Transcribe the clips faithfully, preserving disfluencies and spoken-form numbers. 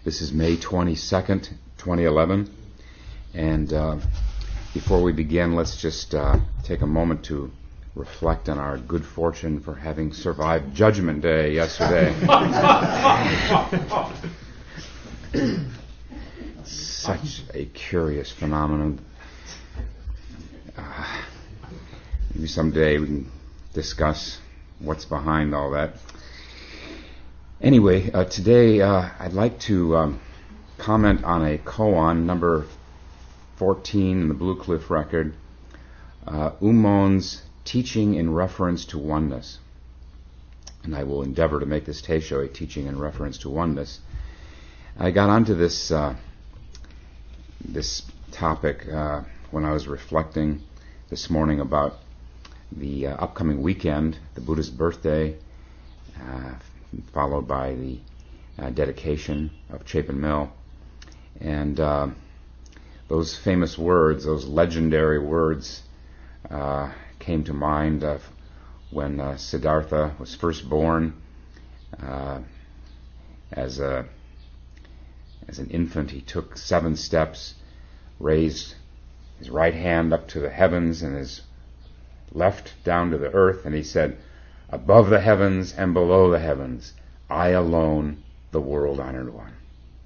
This is May twenty-second, twenty eleven, and uh, before we begin, let's just uh, take a moment to reflect on our good fortune for having survived Judgment Day yesterday. Such a curious phenomenon. Uh, maybe someday we can discuss what's behind all that. Anyway, uh, today uh, I'd like to um, comment on a koan, number fourteen in the Blue Cliff record, uh, Umon's teaching in reference to oneness. And I will endeavor to make this teisho a teaching in reference to oneness. I got onto this uh, this topic uh, when I was reflecting this morning about the uh, upcoming weekend, the Buddha's birthday, uh, followed by the uh, dedication of Chapin Mill. And uh, those famous words, those legendary words, uh, came to mind of when uh, Siddhartha was first born. Uh, as a as an infant, he took seven steps, raised his right hand up to the heavens and his left down to the earth, and he said, "Above the heavens and below the heavens, I alone, the world-honored one."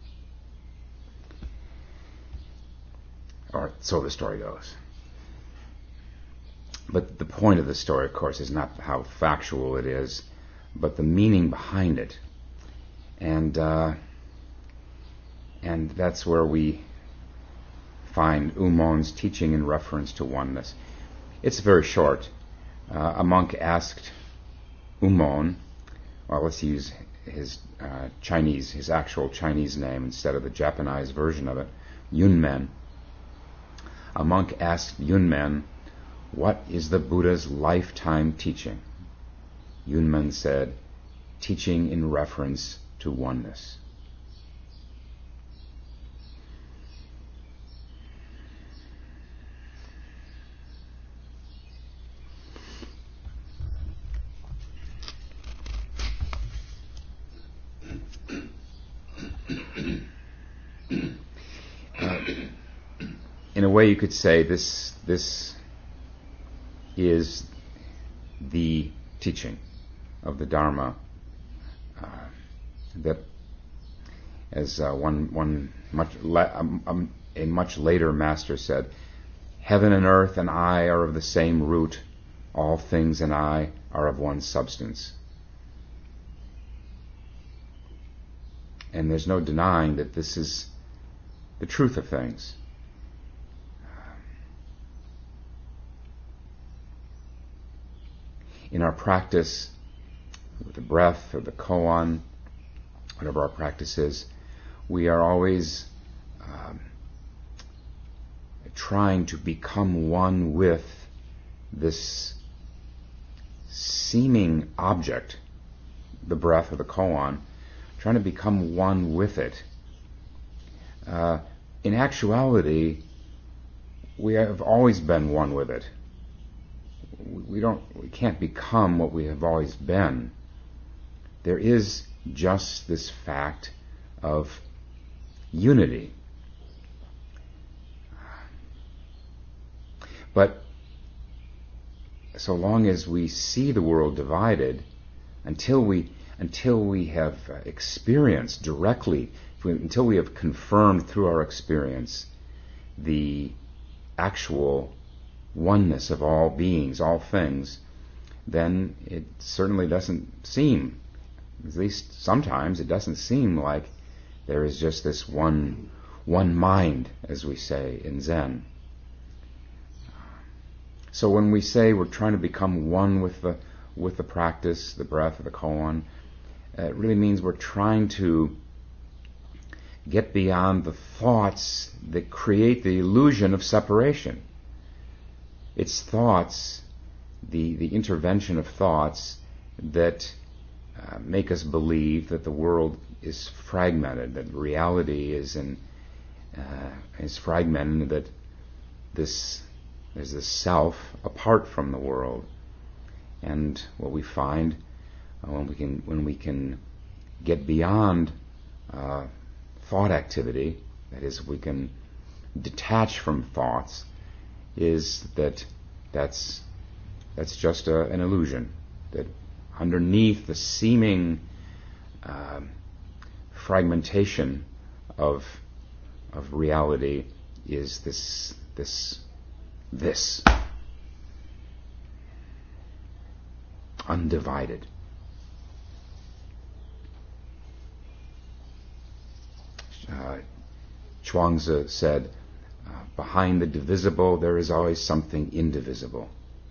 Or so the story goes. But the point of the story, of course, is not how factual it is, but the meaning behind it. And uh, and that's where we find Umon's teaching in reference to oneness. It's very short. Uh, a monk asked Umon, well, let's use his uh, Chinese, his actual Chinese name instead of the Japanese version of it, Yunmen. A monk asked Yunmen, "What is the Buddha's lifetime teaching?" Yunmen said, "Teaching in reference to oneness." In a way, you could say this this is the teaching of the Dharma uh, that, as uh, one one much la- um, um, a much later master said, "Heaven and earth and I are of the same root. All things and I are of one substance." And there's no denying that this is the truth of things. In our practice with the breath or the koan, whatever our practice is, we are always um, trying to become one with this seeming object, the breath or the koan, trying to become one with it. Uh, in actuality, we have always been one with it. We don't, we can't become what we have always been. There is just this fact of unity. But so long as we see the world divided, until we until we have experienced directly, until we have confirmed through our experience the actual oneness of all beings, all things, then it certainly doesn't seem, at least sometimes it doesn't seem like there is just this one one mind, as we say in Zen. So when we say we're trying to become one with the with the practice, the breath, or the koan, it really means we're trying to get beyond the thoughts that create the illusion of separation. It's thoughts, the, the intervention of thoughts that uh, make us believe that the world is fragmented, that reality is in uh, is fragmented, that this there's this self apart from the world. And what we find uh, when we can when we can get beyond uh, thought activity, that is, we can detach from thoughts, is that that's that's just a, an illusion. That underneath the seeming um, fragmentation of of reality is this this this undivided. Uh, Chuang-Tzu said, uh, behind the divisible there is always something indivisible.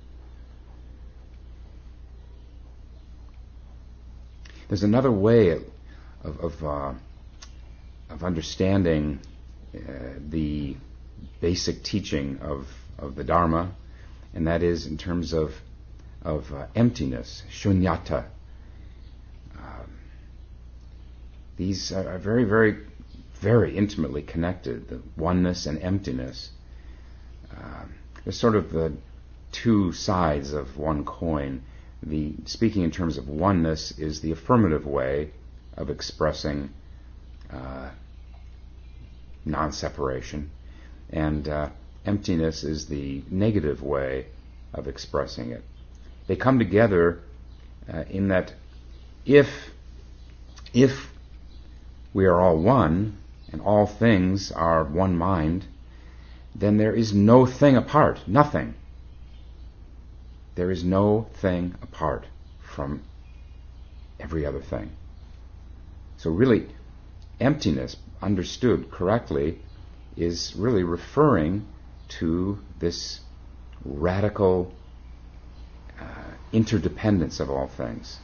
There's another way of of, uh, of understanding uh, the basic teaching of, of the Dharma, and that is in terms of of uh, emptiness, shunyata. Um, these are, are very, very, very intimately connected. The oneness and emptiness. Um, they're sort of the two sides of one coin. The speaking in terms of oneness is the affirmative way of expressing uh, non-separation, and uh, emptiness is the negative way of expressing it. They come together uh, in that if if we are all one and all things are one mind, then there is no thing apart, nothing. There is no thing apart from every other thing. So really, emptiness, understood correctly, is really referring to this radical uh, interdependence of all things.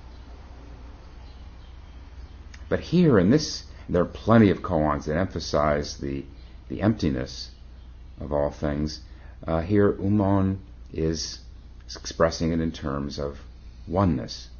But here in this, there are plenty of koans that emphasize the, the emptiness of all things. Uh, here, Umon is expressing it in terms of oneness.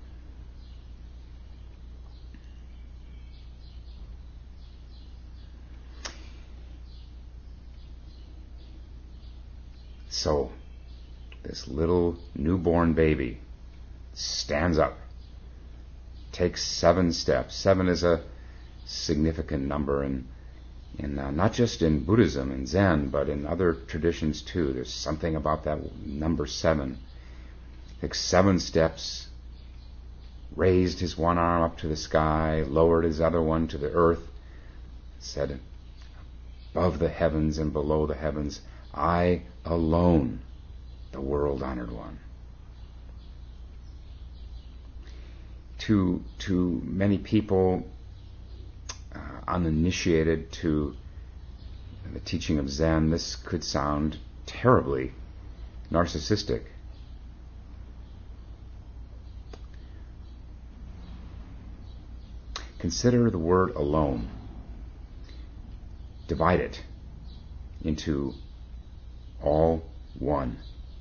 So, this little newborn baby stands up, takes seven steps. Seven is a significant number in, in uh, not just in Buddhism and Zen, but in other traditions too. There's something about that number seven. Takes seven steps, raised his one arm up to the sky, lowered his other one to the earth, said, above the heavens and below the heavens, I alone, the world-honored one. To to many people uh, uninitiated to the teaching of Zen, this could sound terribly narcissistic. Consider the word alone. Divide it into all one.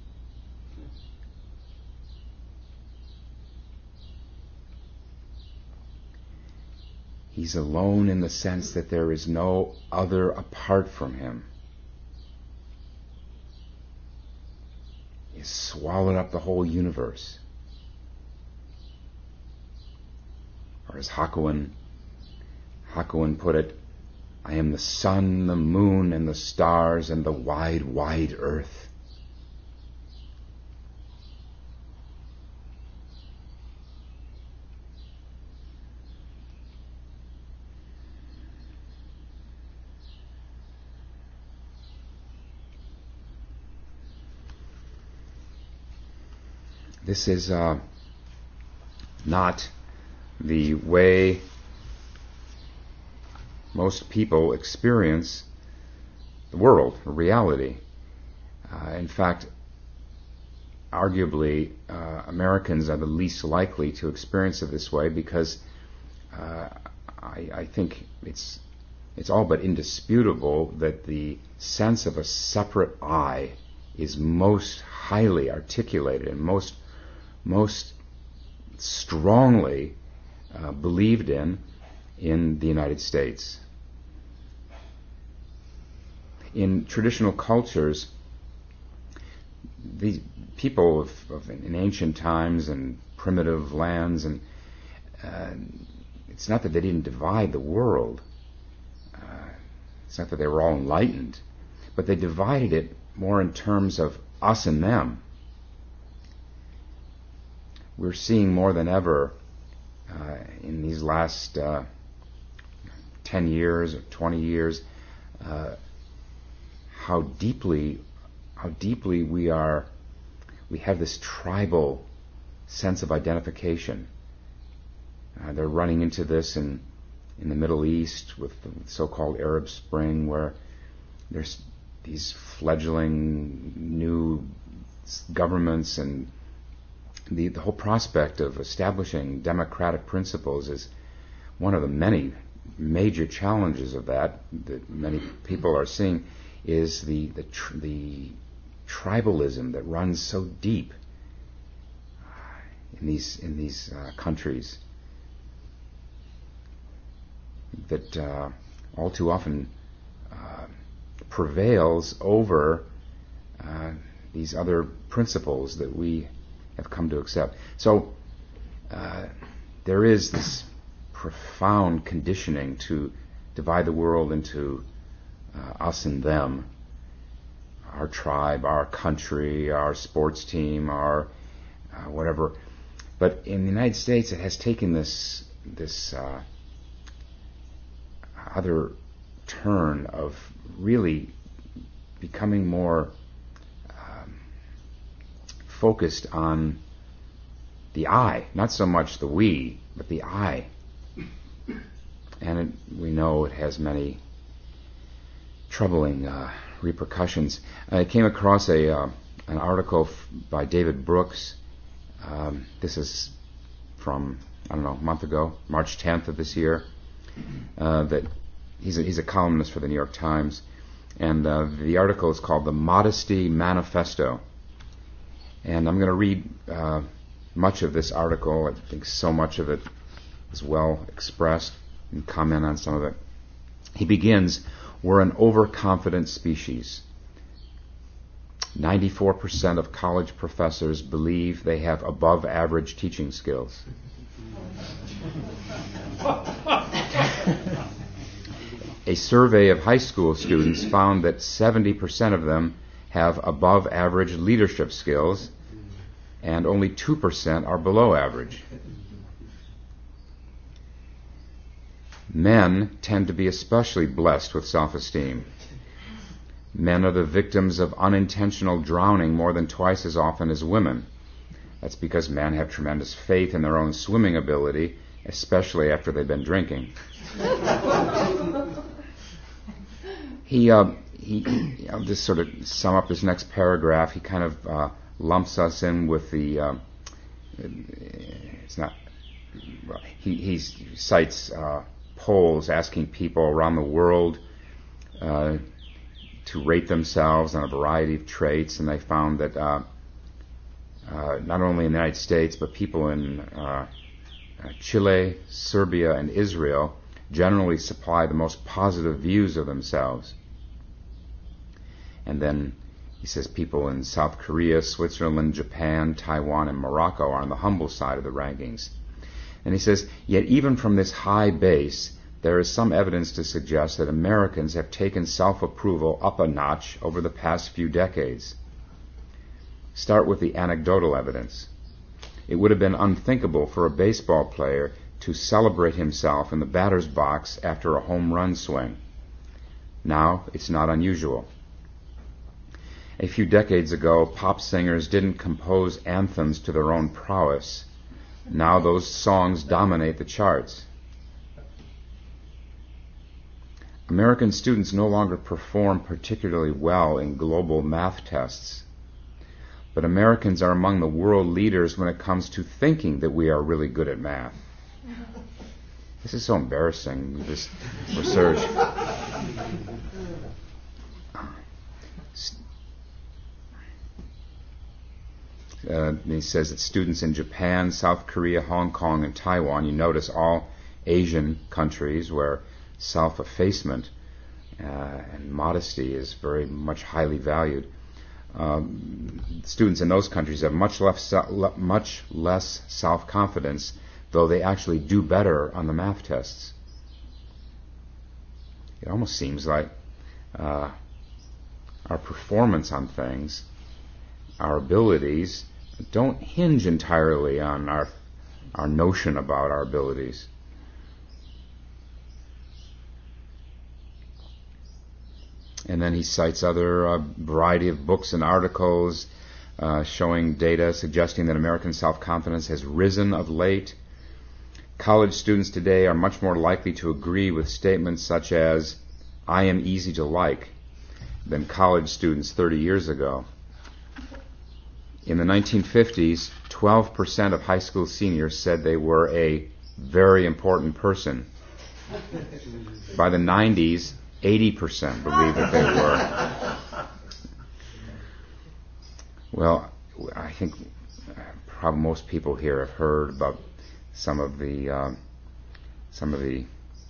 He's alone in the sense that there is no other apart from him. He's swallowed up the whole universe. Or as Hakuin, Hakuin put it, I am the sun, the moon, and the stars, and the wide, wide earth. This is uh, not the way most people experience the world, reality. Uh, in fact, arguably, uh, Americans are the least likely to experience it this way because uh, I, I think it's it's all but indisputable that the sense of a separate I is most highly articulated and most most strongly uh, believed in in the United States. In traditional cultures, the people of, of in ancient times and primitive lands, and uh, it's not that they didn't divide the world, it's not that they were all enlightened, but they divided it more in terms of us and them. We're seeing more than ever uh, in these last uh, ten years or twenty years uh, how deeply how deeply we are we have this tribal sense of identification. Uh, they're running into this in in the Middle East with the so-called Arab Spring, where there's these fledgling new governments, and the, the whole prospect of establishing democratic principles is one of the many major challenges of that that many people are seeing, is the the, tr- the tribalism that runs so deep in these in these uh, countries that uh, all too often uh, prevails over uh, these other principles that we have come to accept. So uh, there is this profound conditioning to divide the world into uh, us and them, our tribe, our country, our sports team, our uh, whatever. But in the United States, it has taken this this uh, other turn of really becoming more um, focused on the I, not so much the we, but the I. And it, we know it has many troubling uh, repercussions. I came across a uh, an article f- by David Brooks. Um, this is from, I don't know, a month ago, March tenth of this year. Uh, that he's a, he's a columnist for the New York Times, and uh, the article is called "The Modesty Manifesto." And I'm going to read uh, much of this article. I think so much of it is well expressed, and comment on some of it. He begins, "We're an overconfident species. ninety-four percent of college professors believe they have above average teaching skills. A survey of high school students found that seventy percent of them have above average leadership skills, and only two percent are below average. Men tend to be especially blessed with self-esteem. Men are the victims of unintentional drowning more than twice as often as women. That's because men have tremendous faith in their own swimming ability, especially after they've been drinking." He, uh, he, he I'll just sort of sum up his next paragraph. He kind of uh, lumps us in with the, uh, it's not, he, he cites uh, polls asking people around the world uh, to rate themselves on a variety of traits, and they found that uh, uh, not only in the United States, but people in uh, Chile, Serbia, and Israel generally supply the most positive views of themselves. And then he says people in South Korea, Switzerland, Japan, Taiwan, and Morocco are on the humble side of the rankings. And he says, yet even from this high base, there is some evidence to suggest that Americans have taken self-approval up a notch over the past few decades. Start with the anecdotal evidence. It would have been unthinkable for a baseball player to celebrate himself in the batter's box after a home run swing. Now, it's not unusual. A few decades ago, pop singers didn't compose anthems to their own prowess. Now those songs dominate the charts. American students no longer perform particularly well in global math tests. But Americans are among the world leaders when it comes to thinking that we are really good at math. This is so embarrassing, this research. Uh, he says that students in Japan, South Korea, Hong Kong, and Taiwan, you notice all Asian countries where self-effacement uh, and modesty is very much highly valued. Um, students in those countries have much less, much less self-confidence, though they actually do better on the math tests. it almost seems like uh, our performance on things, our abilities, don't hinge entirely on our our notion about our abilities. And then he cites other uh, variety of books and articles uh, showing data suggesting that American self-confidence has risen of late. College students today are much more likely to agree with statements such as, "I am easy to like," than college students thirty years ago. In the nineteen fifties, twelve percent of high school seniors said they were a very important person. By the nineties, eighty percent believed that they were. Well, I think probably most people here have heard about some of the um, some of the,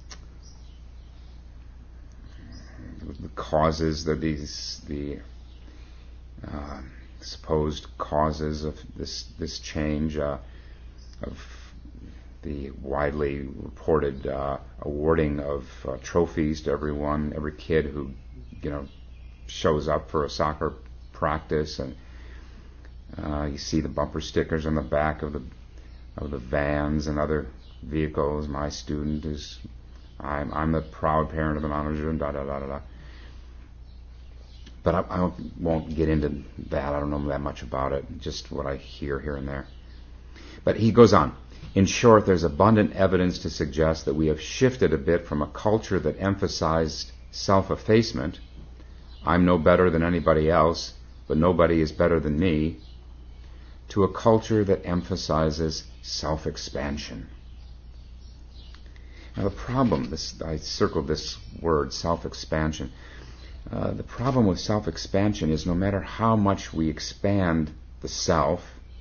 the causes that these the uh, supposed causes of this this change uh, of the widely reported uh, awarding of uh, trophies to everyone, every kid who, you know, shows up for a soccer practice, and uh, you see the bumper stickers on the back of the of the vans and other vehicles. My student is, I'm I'm the proud parent of an honor student. Da da da da da. But I, I won't get into that. I don't know that much about it. Just what I hear here and there. But he goes on. In short, there's abundant evidence to suggest that we have shifted a bit from a culture that emphasized self-effacement, I'm no better than anybody else, but nobody is better than me, to a culture that emphasizes self-expansion. Now the problem, this, I circled this word, self-expansion. Uh, the problem with self-expansion is no matter how much we expand the self,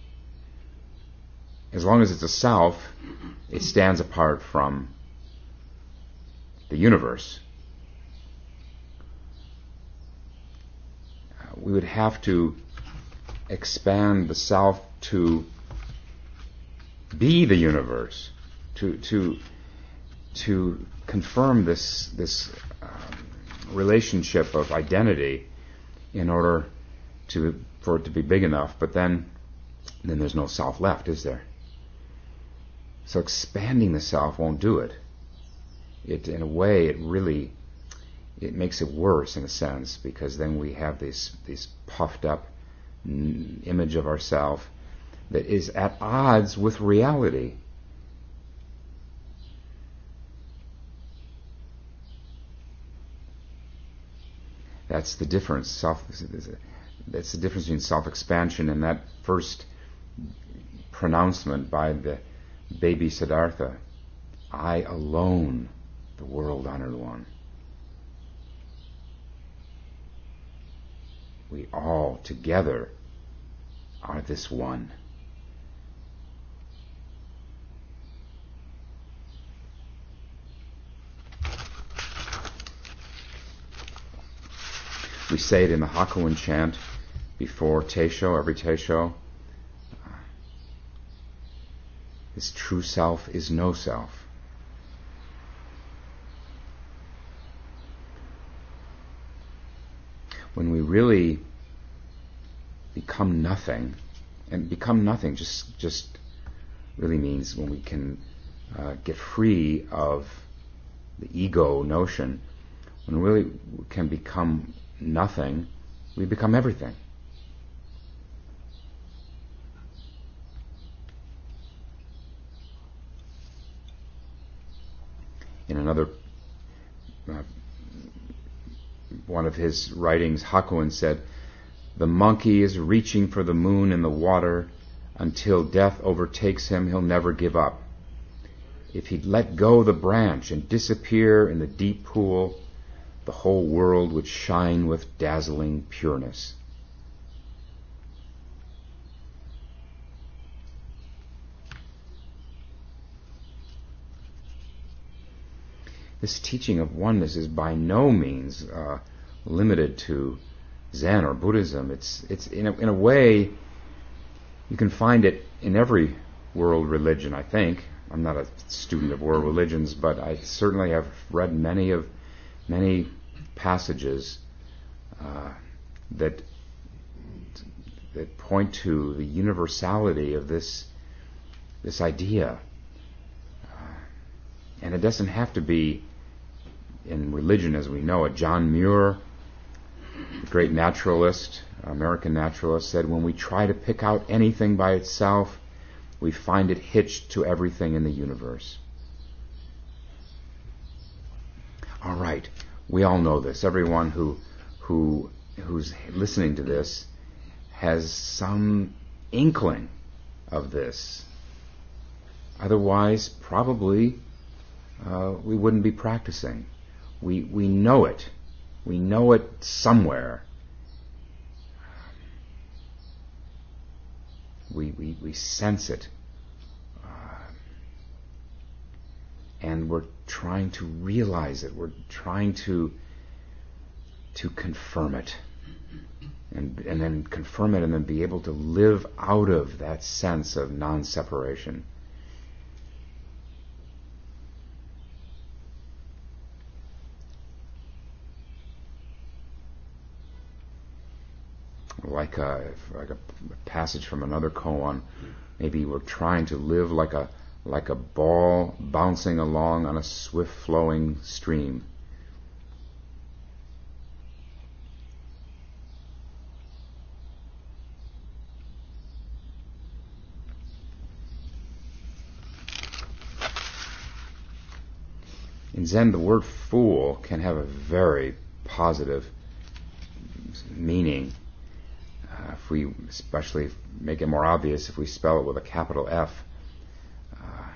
as long as it's a self, it stands apart from the universe. Uh, we would have to expand the self to be the universe, to to to confirm this this um, relationship of identity, in order to for it to be big enough. But then, then there's no self left, is there? So expanding the self won't do it. It, in a way, it really, it makes it worse in a sense, because then we have this this puffed up n- image of ourselves that is at odds with reality. That's the difference. Self. That's the difference between self-expansion and that first pronouncement by the baby Siddhartha, I alone, the world-honored one. We all together are this one. We say it in the Hakuin chant before Teisho, every Teisho. This true self is no self. When we really become nothing, and become nothing just just really means when we can uh, get free of the ego notion, when we really can become nothing, we become everything. In another uh, one of his writings, Hakuin said, "The monkey is reaching for the moon in the water. Until death overtakes him, he'll never give up. If he'd let go the branch and disappear in the deep pool, the whole world would shine with dazzling pureness." This teaching of oneness is by no means uh, limited to Zen or Buddhism. It's it's in a, in a way, you can find it in every world religion, I think. I'm not a student of world religions, but I certainly have read many of many passages uh, that that point to the universality of this this idea. Uh, and it doesn't have to be in religion as we know it. John Muir, the great naturalist, American naturalist, said, when we try to pick out anything by itself, we find it hitched to everything in the universe. All right, we all know this. Everyone who who who's listening to this has some inkling of this. Otherwise, probably uh, we wouldn't be practicing. We we know it. We know it somewhere. We we, we sense it. Uh, and we're trying to realize it. We're trying to to confirm it. And, and then confirm it and then be able to live out of that sense of non-separation. Like a, like a passage from another koan, maybe we're trying to live like a like a ball bouncing along on a swift-flowing stream. In Zen, the word fool can have a very positive meaning. Uh, if we especially make it more obvious, if we spell it with a capital F. Uh,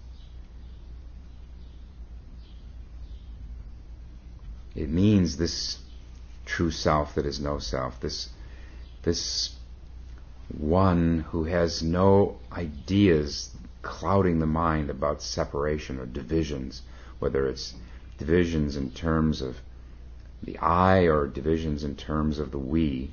it means this true self that is no self, this, this one who has no ideas clouding the mind about separation or divisions, whether it's divisions in terms of the I or divisions in terms of the we.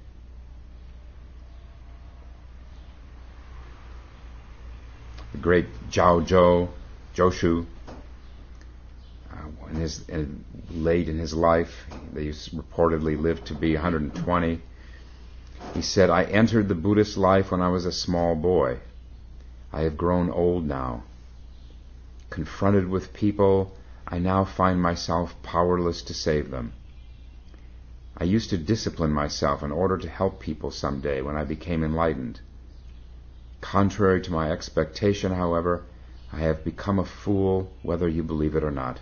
The great Zhao Zhou, Joshu, uh, in his, in, late in his life, he reportedly lived to be one hundred twenty. He said, "I entered the Buddhist life when I was a small boy. I have grown old now. Confronted with people, I now find myself powerless to save them. I used to discipline myself in order to help people someday when I became enlightened. Contrary to my expectation, however, I have become a fool, whether you believe it or not."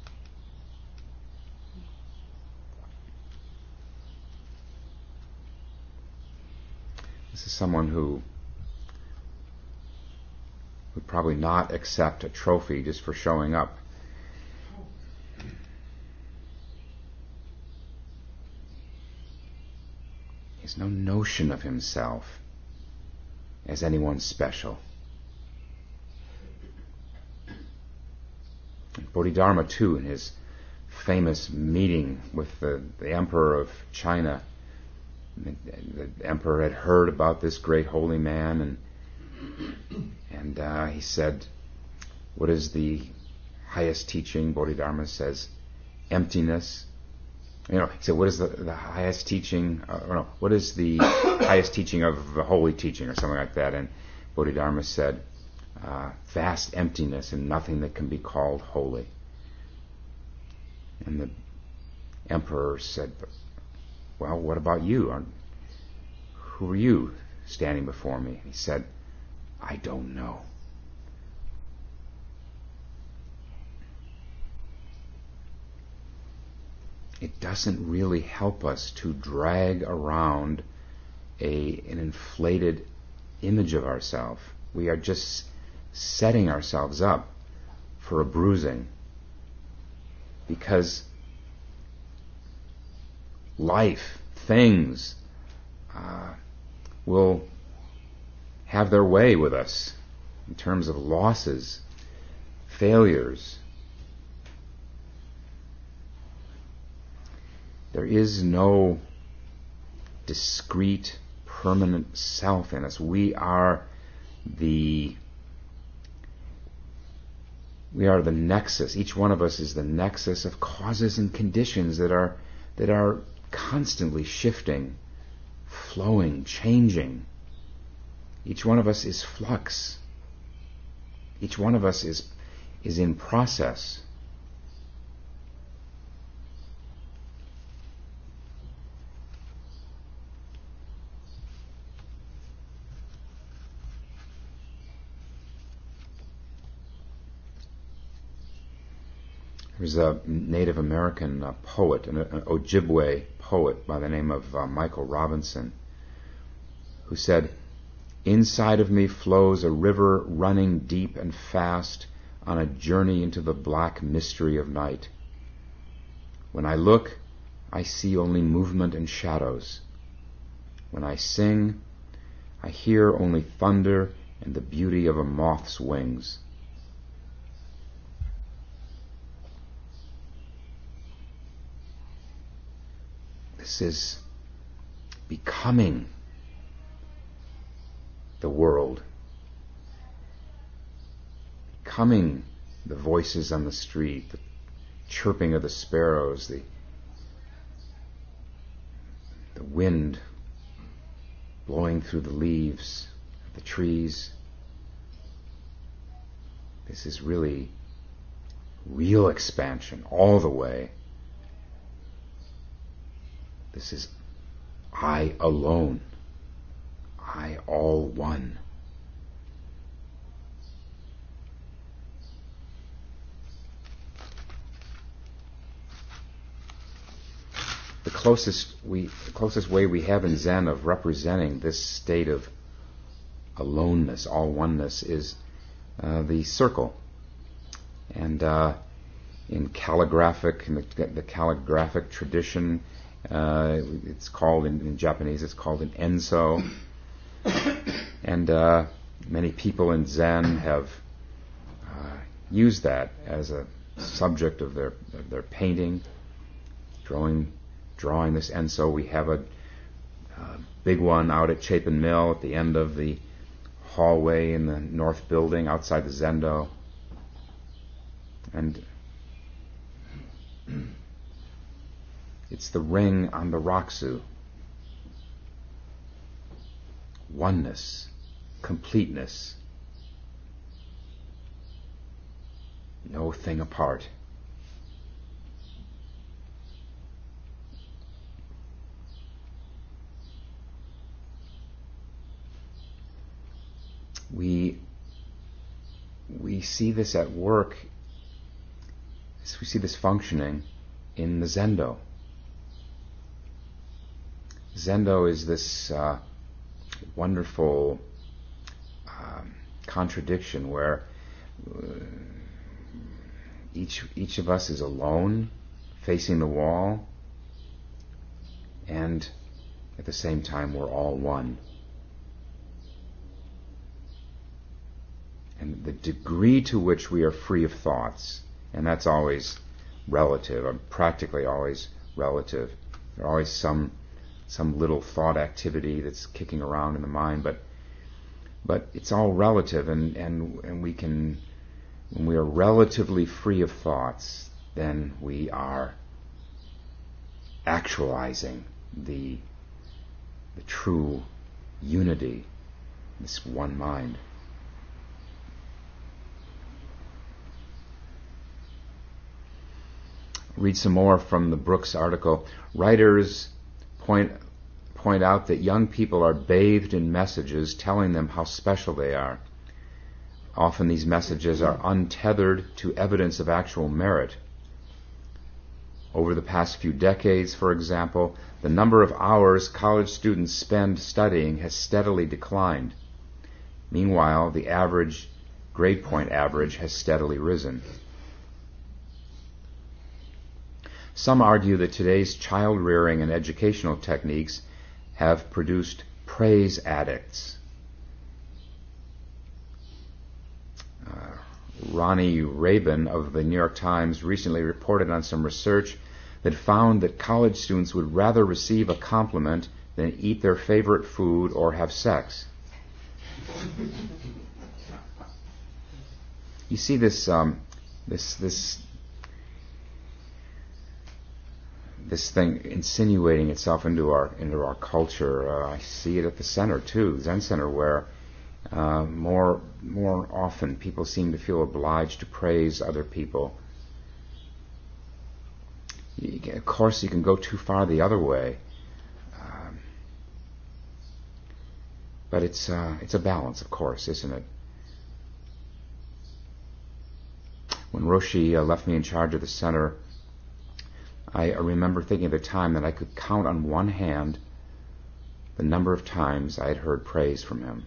This is someone who would probably not accept a trophy just for showing up. He has no notion of himself as anyone special. And Bodhidharma, too, in his famous meeting with the, the Emperor of China, the, the Emperor had heard about this great holy man, and And uh, he said, "What is the highest teaching?" Bodhidharma says, "Emptiness." You know, he said, "What is the, the highest teaching?" Uh, or no, what is the highest teaching of the holy teaching, or something like that? And Bodhidharma said, uh, "Vast emptiness and nothing that can be called holy." And the Emperor said, "Well, what about you? Who are you standing before me?" And he said, "I don't know." It doesn't really help us to drag around a an inflated image of ourselves. We are just setting ourselves up for a bruising, because life, things, uh, will have their way with us in terms of losses, failures. There is no discrete, permanent self in us. We are the We are the nexus. Each one of us is the nexus of causes and conditions that are that are constantly shifting, flowing, changing. Each one of us is flux. Each one of us is is in process. There's a Native American uh, poet, an, an Ojibwe poet by the name of uh, Michael Robinson, who said, "Inside of me flows a river running deep and fast on a journey into the black mystery of night. When I look, I see only movement and shadows. When I sing, I hear only thunder and the beauty of a moth's wings." This is becoming the world, becoming the voices on the street, the chirping of the sparrows, the, the wind blowing through the leaves of the trees. This is really real expansion all the way. This is I alone, I all one. The closest we, the closest way we have in Zen of representing this state of aloneness, all oneness, is uh, the circle. And uh, in calligraphic, in the, the calligraphic tradition, Uh, it's called, in, in Japanese, it's called an enso. And uh, many people in Zen have uh, used that as a subject of their of their painting, drawing drawing this enso. We have a, a big one out at Chapin Mill at the end of the hallway in the north building outside the Zendo. And it's the ring on the Rakusu. Oneness, completeness, no thing apart. We we see this at work. We see this functioning in the Zendo. Zendo is this uh, wonderful um, contradiction where uh, each each of us is alone, facing the wall, and at the same time we're all one. And the degree to which we are free of thoughts, and that's always relative, or practically always relative. There's always some some little thought activity that's kicking around in the mind, but but it's all relative, and, and, and we can, when we are relatively free of thoughts, then we are actualizing the the true unity, this one mind. Read some more from the Brooks article. Writers point point out that young people are bathed in messages telling them how special they are. Often these messages are untethered to evidence of actual merit. Over the past few decades, for example, the number of hours college students spend studying has steadily declined. Meanwhile, the average grade point average has steadily risen. Some argue that today's child rearing and educational techniques have produced praise addicts. Uh, Ronnie Rabin of the New York Times recently reported on some research that found that college students would rather receive a compliment than eat their favorite food or have sex. You see this um, this this this thing insinuating itself into our into our culture. Uh, I see it at the center too, Zen Center, where uh, more more often people seem to feel obliged to praise other people. You can, of course, you can go too far the other way, um, but it's uh, it's a balance, of course, isn't it? When Roshi uh, left me in charge of the center, I remember thinking at the time that I could count on one hand the number of times I had heard praise from him.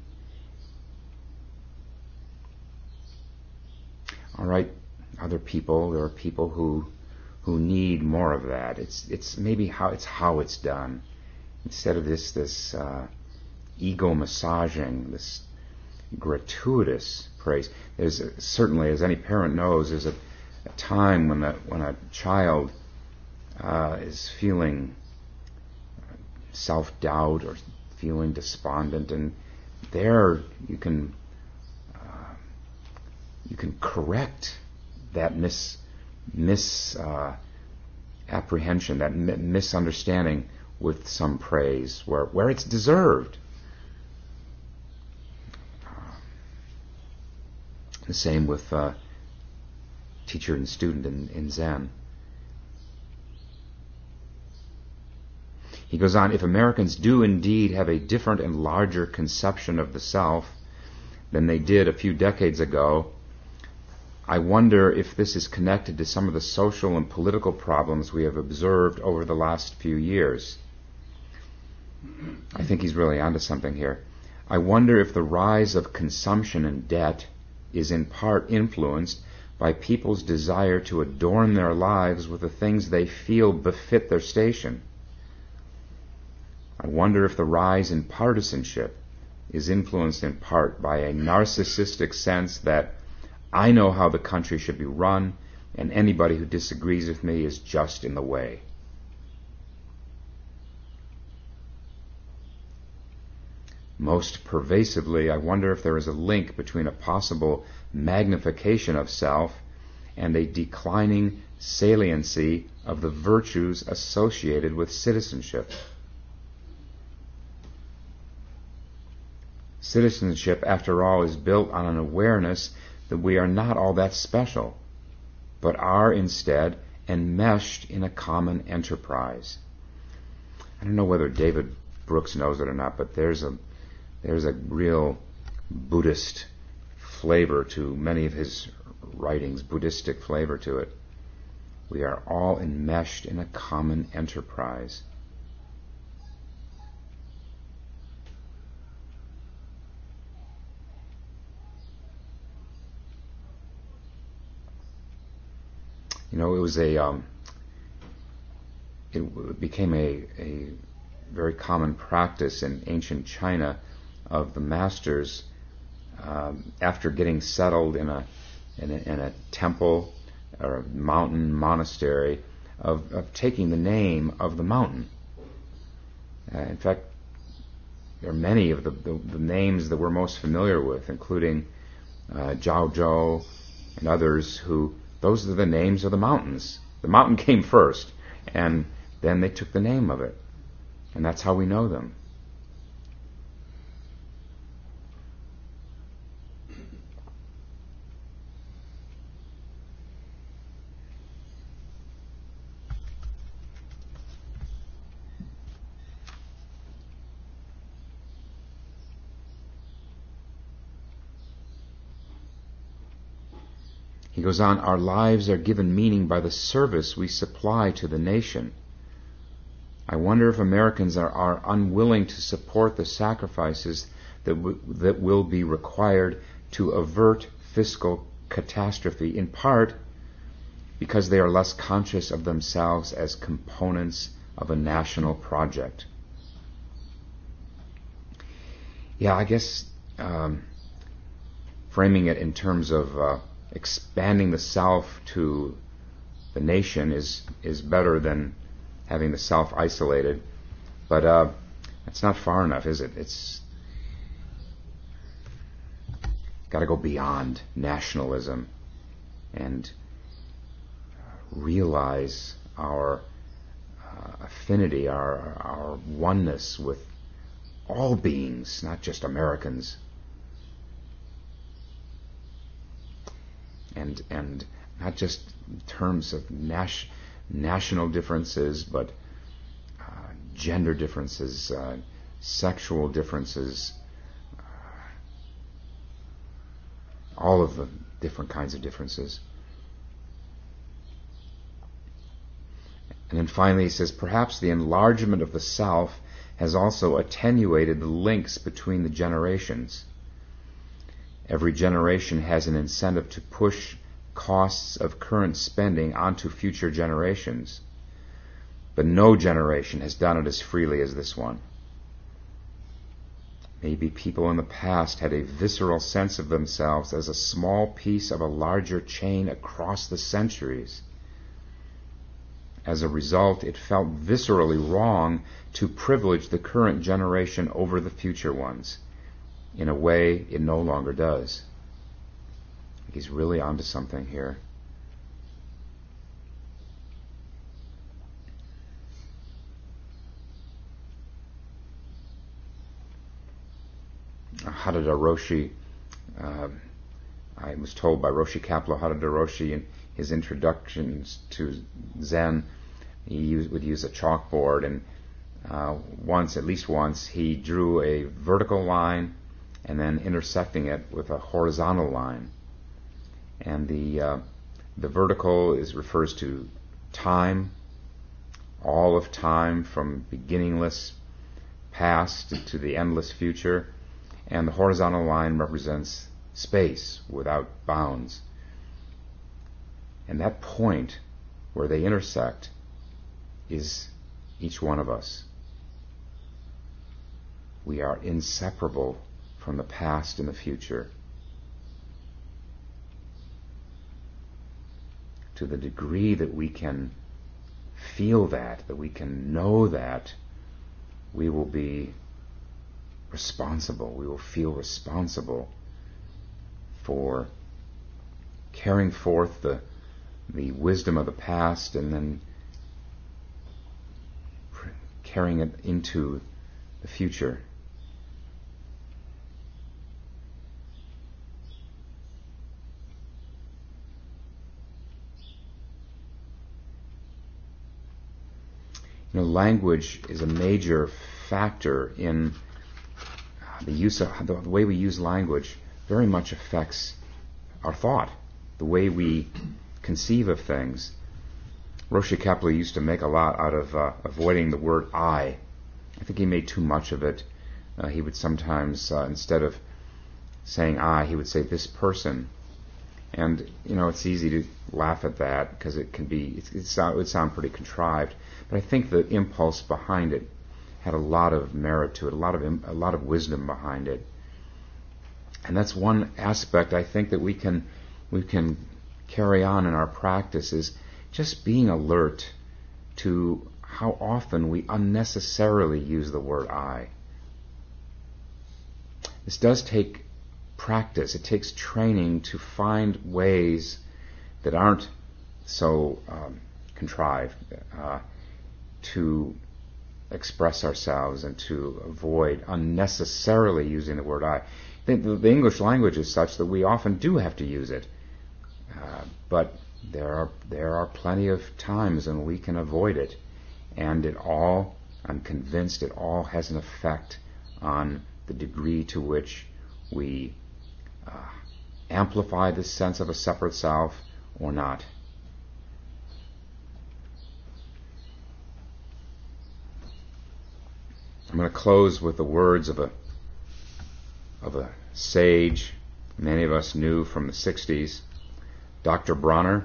All right, other people, there are people who who need more of that. It's it's maybe how it's how it's done, instead of this this uh, ego massaging, this gratuitous praise. There's a, certainly, as any parent knows, there's a, a time when a when a child uh, is feeling self-doubt or feeling despondent, and there you can uh, you can correct that mis mis uh, apprehension, that mi- misunderstanding with some praise where where it's deserved. The same with uh, teacher and student in, in Zen. He goes on, if Americans do indeed have a different and larger conception of the self than they did a few decades ago, I wonder if this is connected to some of the social and political problems we have observed over the last few years. I think he's really onto something here. I wonder if the rise of consumption and debt is in part influenced by people's desire to adorn their lives with the things they feel befit their station. I wonder if the rise in partisanship is influenced in part by a narcissistic sense that I know how the country should be run, and anybody who disagrees with me is just in the way. Most pervasively, I wonder if there is a link between a possible magnification of self and a declining saliency of the virtues associated with citizenship. Citizenship, after all, is built on an awareness that we are not all that special, but are instead enmeshed in a common enterprise. I don't know whether David Brooks knows it or not, but there's a There's a real Buddhist flavor to many of his writings, Buddhistic flavor to it. We are all enmeshed in a common enterprise. You know, it was a, um, it became a, a very common practice in ancient China of the masters, um, after getting settled in a, in a in a temple or a mountain monastery, of, of taking the name of the mountain. Uh, in fact, there are many of the, the, the names that we're most familiar with, including uh, Zhao Zhou and others, who, those are the names of the mountains. The mountain came first, and then they took the name of it. And that's how we know them. He goes on, our lives are given meaning by the service we supply to the nation. I wonder if Americans are, are unwilling to support the sacrifices that, w- that will be required to avert fiscal catastrophe, in part because they are less conscious of themselves as components of a national project. Yeah, I guess um, framing it in terms of uh, expanding the self to the nation is is better than having the self isolated, but uh, it's not far enough, is it? It's got to go beyond nationalism and uh, realize our uh, affinity, our, our oneness with all beings, not just Americans. And, and not just in terms of nas- national differences, but uh, gender differences, uh, sexual differences, uh, all of the different kinds of differences. And then finally he says, perhaps the enlargement of the self has also attenuated the links between the generations. Every generation has an incentive to push costs of current spending onto future generations. But no generation has done it as freely as this one. Maybe people in the past had a visceral sense of themselves as a small piece of a larger chain across the centuries. As a result, it felt viscerally wrong to privilege the current generation over the future ones. In a way, it no longer does. He's really onto something here. Hadada Roshi, uh, I was told by Roshi Kapleau Hadada Roshi in his introductions to Zen, he used, would use a chalkboard, and uh, once, at least once, he drew a vertical line and then intersecting it with a horizontal line. And the uh, the vertical is refers to time, all of time from beginningless past to the endless future, and the horizontal line represents space without bounds. And that point where they intersect is each one of us. We are inseparable from the past and the future. To the degree that we can feel that, that we can know that, we will be responsible. We will feel responsible for carrying forth the the wisdom of the past and then carrying it into the future. You know, language is a major factor in the use of the way we use language. Very much affects our thought, the way we conceive of things. Roshi Kapleau used to make a lot out of uh, avoiding the word I. I think he made too much of it. Uh, he would sometimes, uh, instead of saying I, he would say this person. And, you know, it's easy to laugh at that because it can be, it, it, sound, it would sound pretty contrived. But I think the impulse behind it had a lot of merit to it, a lot of a lot of wisdom behind it. And that's one aspect I think that we can we can carry on in our practice, is just being alert to how often we unnecessarily use the word I. This does take practice. It takes training to find ways that aren't so um, contrived uh, to express ourselves and to avoid unnecessarily using the word I. The, the English language is such that we often do have to use it, uh, but there are there are plenty of times when we can avoid it, and it all, I'm convinced, it all has an effect on the degree to which we uh, amplify this sense of a separate self or not. I'm going to close with the words of a of a sage many of us knew from the sixties, Doctor Bronner.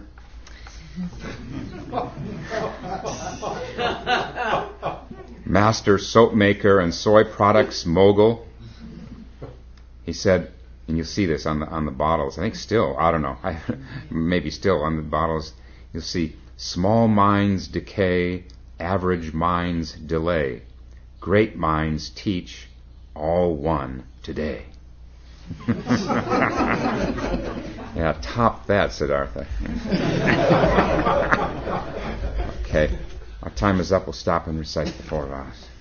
Master soap maker and soy products mogul. He said, and you'll see this on the on the bottles. I think still, I don't know, I, maybe still on the bottles, you'll see small minds decay, average minds delay. Great minds teach, all one today. Yeah, top that, Siddhartha. Okay, our time is up. We'll stop and recite the four vows.